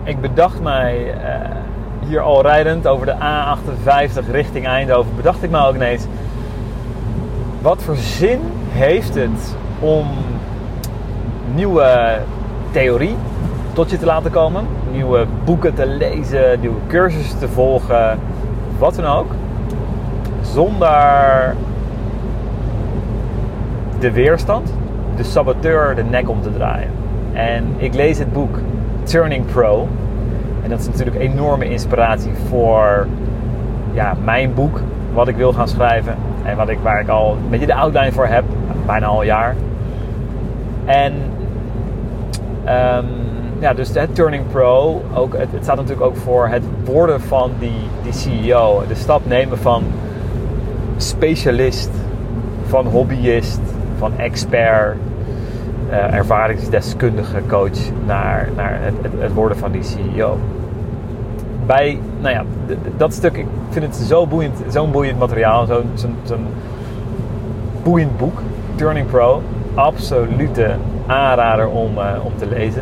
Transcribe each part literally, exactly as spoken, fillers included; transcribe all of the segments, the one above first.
ik bedacht mij uh, hier al rijdend over de A achtenvijftig richting Eindhoven, bedacht ik me ook ineens, wat voor zin heeft het om nieuwe theorie tot je te laten komen, nieuwe boeken te lezen, nieuwe cursussen te volgen, wat dan ook, zonder de weerstand, de saboteur, de nek om te draaien. En ik lees het boek Turning Pro. En dat is natuurlijk enorme inspiratie voor ja, mijn boek, wat ik wil gaan schrijven. En wat ik, waar ik al een beetje de outline voor heb, bijna al een jaar. En um, ja, dus het Turning Pro, ook, het, het staat natuurlijk ook voor het worden van die, die C E O. De stap nemen van specialist, van hobbyist, van expert, uh, ervaringsdeskundige coach naar, naar het, het, het worden van die C E O. Bij, nou ja, d- d- dat stuk, ik vind het zo boeiend, zo'n boeiend materiaal, zo'n, zo'n, zo'n boeiend boek, Turning Pro, absolute aanrader om, uh, om te lezen.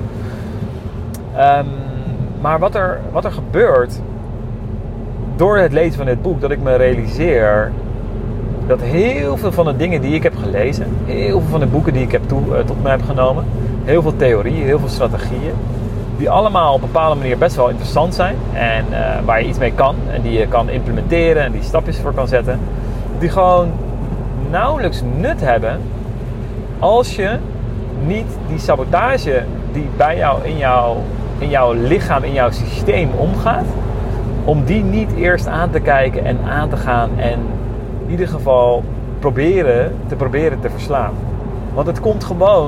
Um, maar wat er, wat er gebeurt door het lezen van dit boek, dat ik me realiseer dat heel veel van de dingen die ik heb gelezen, heel veel van de boeken die ik heb toe, uh, tot me heb genomen, heel veel theorieën, heel veel strategieën, die allemaal op een bepaalde manier best wel interessant zijn en uh, waar je iets mee kan en die je kan implementeren en die stapjes voor kan zetten, die gewoon nauwelijks nut hebben als je niet die sabotage die bij jou in, jou in jouw lichaam, in jouw systeem omgaat, om die niet eerst aan te kijken en aan te gaan en in ieder geval proberen te proberen te verslaan. Want het komt gewoon,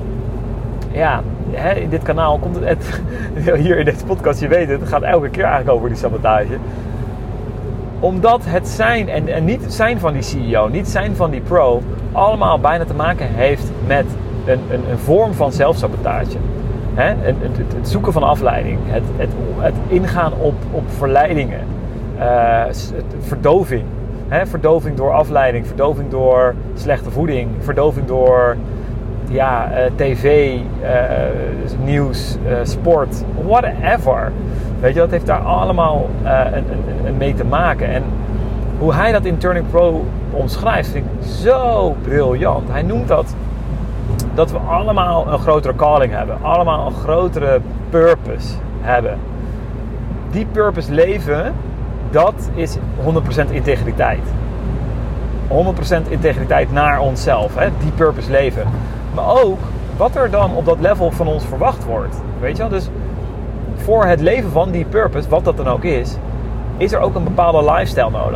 ja, hè, in dit kanaal komt het, het, hier in deze podcast, je weet het, het gaat elke keer eigenlijk over die sabotage. Omdat het zijn, en, en niet het zijn van die C E O, niet zijn van die pro, allemaal bijna te maken heeft met een, een, een vorm van zelfsabotage. Hè? Het, het, het zoeken van afleiding, het, het, het ingaan op, op verleidingen, uh, het, verdoving. Hè? Verdoving door afleiding, verdoving door slechte voeding, verdoving door ja, uh, tv, uh, nieuws, uh, sport, whatever. Weet je, dat heeft daar allemaal uh, een, een, een mee te maken. En hoe hij dat in Turning Pro omschrijft, vind ik zo briljant. Hij noemt dat dat we allemaal een grotere calling hebben. Allemaal een grotere purpose hebben. Die purpose leven, dat is honderd procent integriteit. honderd procent integriteit naar onszelf. Hè? Die purpose leven. Maar ook wat er dan op dat level van ons verwacht wordt. Weet je wel? Dus voor het leven van die purpose, wat dat dan ook is, is er ook een bepaalde lifestyle nodig.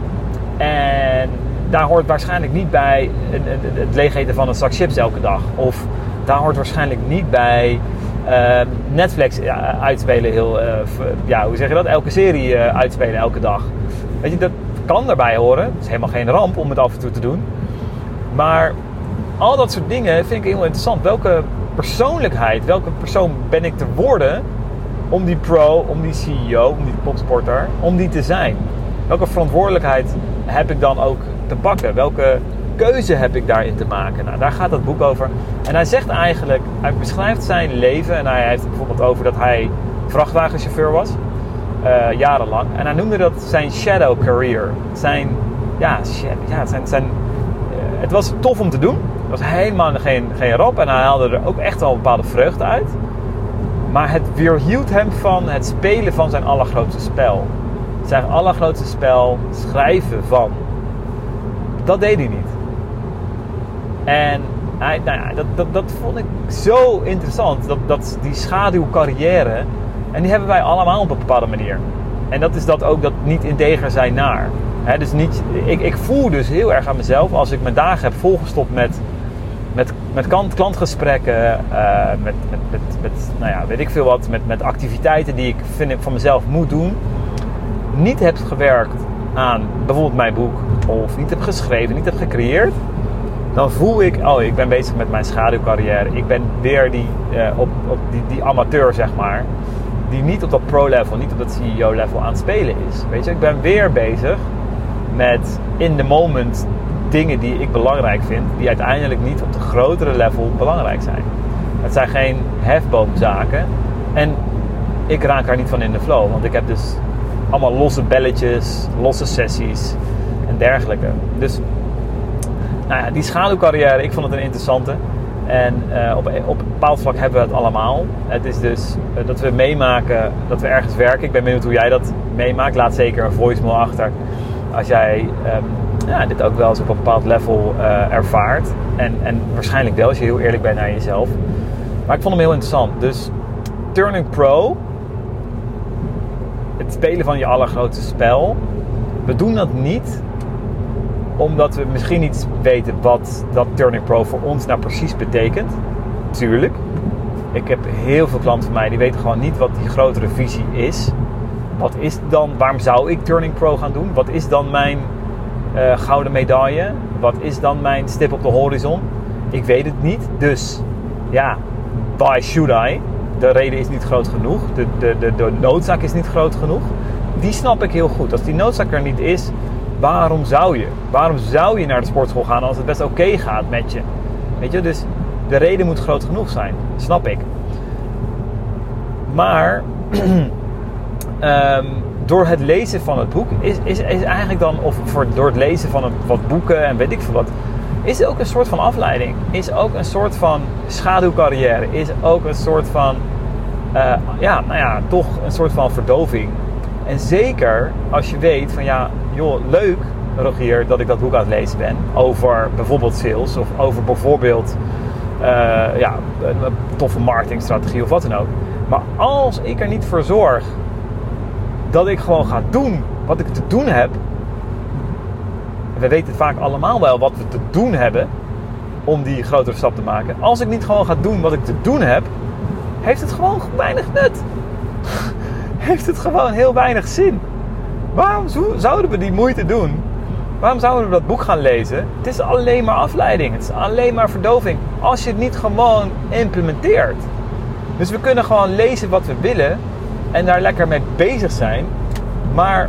En daar hoort waarschijnlijk niet bij het leegeten van een zak chips elke dag. Of daar hoort waarschijnlijk niet bij uh, Netflix uitspelen. Heel, uh, ja, hoe zeg je dat? Elke serie uh, uitspelen elke dag. Weet je, dat kan daarbij horen. Het is helemaal geen ramp om het af en toe te doen. Maar al dat soort dingen vind ik heel interessant. Welke persoonlijkheid, welke persoon ben ik te worden om die pro, om die C E O, om die topsporter, om die te zijn? Welke verantwoordelijkheid heb ik dan ook te pakken? Welke keuze heb ik daarin te maken? Nou, daar gaat dat boek over. En hij zegt eigenlijk, hij beschrijft zijn leven en hij heeft het bijvoorbeeld over dat hij vrachtwagenchauffeur was, uh, jarenlang. En hij noemde dat zijn shadow career. Zijn, ja, ja zijn, zijn, uh, het was tof om te doen. Het was helemaal geen, geen ramp en hij haalde er ook echt wel een bepaalde vreugde uit. Maar het weerhield hem van het spelen van zijn allergrootste spel. Zijn allergrootste spel, schrijven van. Dat deed hij niet. En hij, nou ja, dat, dat, dat vond ik zo interessant. Dat, dat, die schaduwcarrière. En die hebben wij allemaal op een bepaalde manier. En dat is dat ook, dat niet integer zijn naar. He, dus niet, ik, ik voel dus heel erg aan mezelf als ik mijn dagen heb volgestopt met, met, met klant, klantgesprekken. Uh, met, met, met, met, nou ja, weet ik veel wat. Met, met activiteiten die ik vind ik van mezelf moet doen. Niet heb gewerkt aan bijvoorbeeld mijn boek. Of niet heb geschreven, niet heb gecreëerd. Dan voel ik, oh, ik ben bezig met mijn schaduwcarrière. Ik ben weer die, uh, op, op die, die amateur, zeg maar. Die niet op dat pro-level, niet op dat C E O-level aan het spelen is. Weet je, ik ben weer bezig met in the moment dingen die ik belangrijk vind. Die uiteindelijk niet op de grotere level belangrijk zijn. Het zijn geen hefboomzaken. En ik raak daar niet van in de flow. Want ik heb dus allemaal losse belletjes, losse sessies en dergelijke. Dus nou ja, die schaduwcarrière, ik vond het een interessante. En uh, op, op een bepaald vlak hebben we het allemaal. Het is dus uh, dat we meemaken dat we ergens werken. Ik ben benieuwd hoe jij dat meemaakt. Laat zeker een voicemail achter als jij um, ja, dit ook wel eens op een bepaald level uh, ervaart. En, en waarschijnlijk wel als je heel eerlijk bent naar jezelf. Maar ik vond hem heel interessant. Dus Turning Pro, het spelen van je allergrootste spel. We doen dat niet omdat we misschien niet weten wat dat Turning Pro voor ons nou precies betekent. Tuurlijk. Ik heb heel veel klanten van mij die weten gewoon niet wat die grotere visie is. Wat is dan, waarom zou ik Turning Pro gaan doen? Wat is dan mijn uh, gouden medaille? Wat is dan mijn stip op de horizon? Ik weet het niet. Dus ja, why should I? De reden is niet groot genoeg. De, de, de, de noodzaak is niet groot genoeg. Die snap ik heel goed. Als die noodzaak er niet is, waarom zou je? Waarom zou je naar de sportschool gaan als het best oké okay gaat met je? Weet je, dus de reden moet groot genoeg zijn. Snap ik. Maar um, door het lezen van het boek is, is, is eigenlijk dan, of voor, door het lezen van een, wat boeken en weet ik veel wat, is ook een soort van afleiding. Is ook een soort van schaduwcarrière. Is ook een soort van, uh, ja, nou ja, toch een soort van verdoving. En zeker als je weet van ja, joh, leuk Rogier dat ik dat boek aan het lezen ben. Over bijvoorbeeld sales of over bijvoorbeeld uh, ja, een toffe marketingstrategie of wat dan ook. Maar als ik er niet voor zorg dat ik gewoon ga doen wat ik te doen heb. We weten vaak allemaal wel wat we te doen hebben om die grotere stap te maken. Als ik niet gewoon ga doen wat ik te doen heb, heeft het gewoon weinig nut. Heeft het gewoon heel weinig zin. Waarom zouden we die moeite doen? Waarom zouden we dat boek gaan lezen? Het is alleen maar afleiding. Het is alleen maar verdoving. Als je het niet gewoon implementeert. Dus we kunnen gewoon lezen wat we willen en daar lekker mee bezig zijn. Maar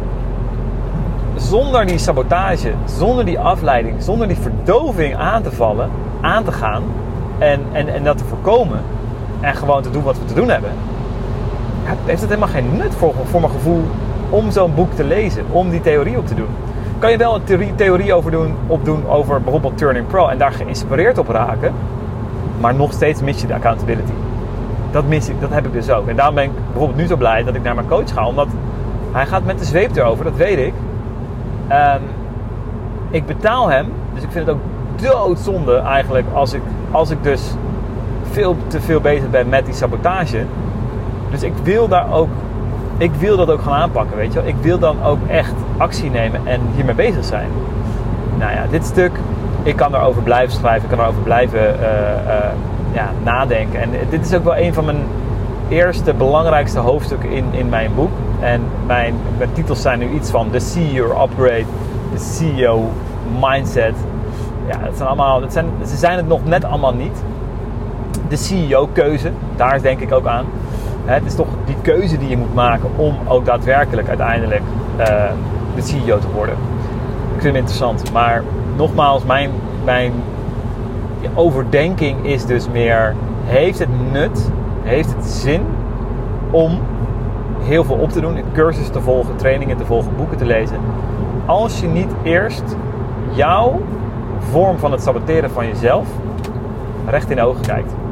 zonder die sabotage, zonder die afleiding, zonder die verdoving aan te vallen, aan te gaan en, en, en dat te voorkomen en gewoon te doen wat we te doen hebben, ja, heeft het helemaal geen nut voor, voor mijn gevoel om zo'n boek te lezen, om die theorie op te doen. Kan je wel een theorie, theorie over doen, opdoen over bijvoorbeeld Turning Pro en daar geïnspireerd op raken, maar nog steeds mis je de accountability. Dat mis ik, dat heb ik dus ook. En daarom ben ik bijvoorbeeld nu zo blij dat ik naar mijn coach ga, omdat hij gaat met de zweep erover, dat weet ik. Um, ik betaal hem, dus ik vind het ook doodzonde eigenlijk als ik, als ik dus veel te veel bezig ben met die sabotage. Dus ik wil daar ook, ik wil dat ook gaan aanpakken, weet je wel. Ik wil dan ook echt actie nemen en hiermee bezig zijn. Nou ja, dit stuk, ik kan erover blijven schrijven, ik kan erover blijven uh, uh, ja, nadenken. En dit is ook wel een van mijn eerste belangrijkste hoofdstukken in, in mijn boek. En mijn, mijn titels zijn nu iets van de C E O Upgrade, de C E O Mindset. Ja, het zijn allemaal, het zijn, ze zijn het nog net allemaal niet. De C E O keuze, daar denk ik ook aan. Het is toch die keuze die je moet maken om ook daadwerkelijk uiteindelijk uh, de C E O te worden. Ik vind het interessant. Maar nogmaals, mijn, mijn overdenking is dus meer, heeft het nut, heeft het zin om heel veel op te doen, cursussen te volgen, trainingen te volgen, boeken te lezen, als je niet eerst jouw vorm van het saboteren van jezelf recht in de ogen kijkt.